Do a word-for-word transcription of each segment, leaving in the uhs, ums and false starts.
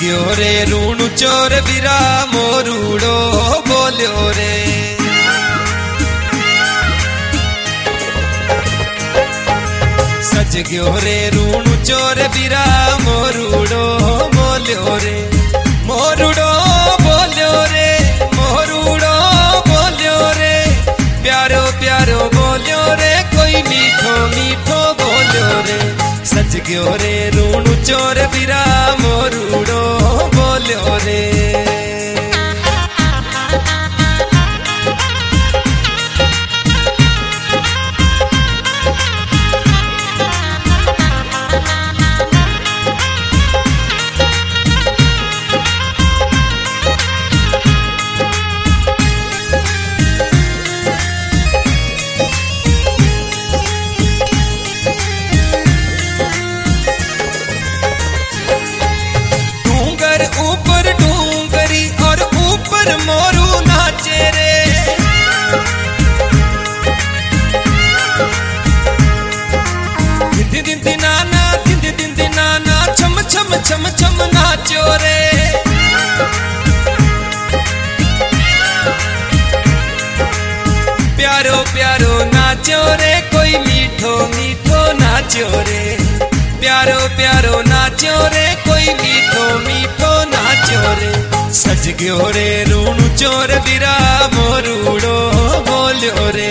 गयो रे रूणु चोर बिरा मोरूड़ो बोल्यो रे। सज गयो रे रूणु चोर बिरा मोरूड़ो बोल्यो रे। मोरूड़ो बोल्यो रे, मोरूड़ो बोल्यो रे, प्यारो प्यारो बोल्यो रे, कोई मीठो मीठो बोल्यो रे। सज गयो रे रूणु चोर बिरा मोरूड़ो बोल्यो रे। ऊपर डूंगरी और ऊपर मोरू नाचे रे। दिन दिन दिनाना दिन दिन दिनाना छम छम छम छम नाचो रे। प्यारो प्यारो नाचो रे, कोई मीठो मीठो नाचो रे। प्यारो प्यारो नाचो रे, कोई मीठो मीठो नाचो रे। सज गयो रे रूणु चोर बिरा मोरूड़ो बोल्यो रे।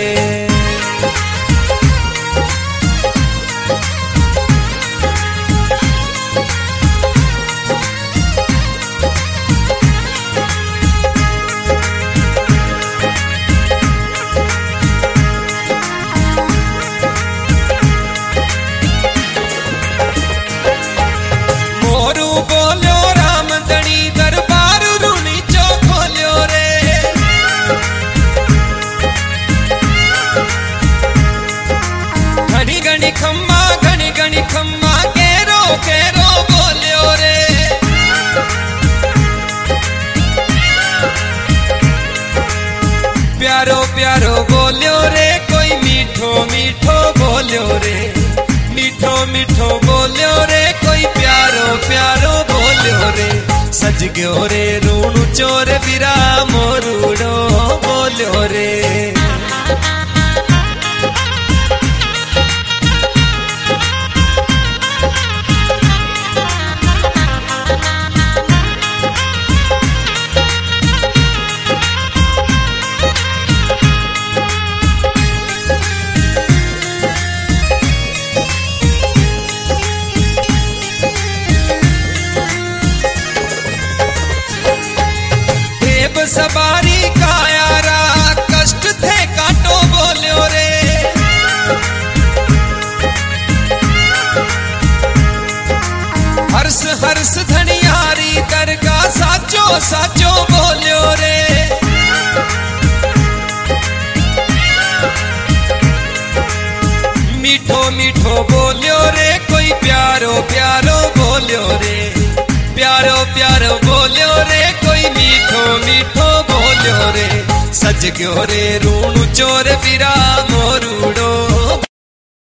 मोरू बोल्यो रामधनी दरबार रूणी चो खोल्यो रे। घनी घनी खम्मा घनी घनी खम्मा केरो केरो बोल्यो रे। प्यारो प्यारो बोल्यो रे, कोई मीठो मीठो बोल्यो रे। मीठो मीठो बोल्यो रे, कोई प्यारो प्यारो बोल्यो रे। सज गयो रे रूणु चोर बिरा मोरूड़ो बोल्यो रे। सवारी कायारा कष्ट थे काटो बोल्यो रे। हर्ष हर्ष धनियारी दरगा साचो साचो बोल्यो रे। मीठो मीठो बोल्यो रे, कोई प्यारो प्यारो बोल्यो रे। प्यारो प्यारो बोल्यो रे, कोई मीठो मीठो बोल्यो रे। सज गयो रे रूणु चोर बिरा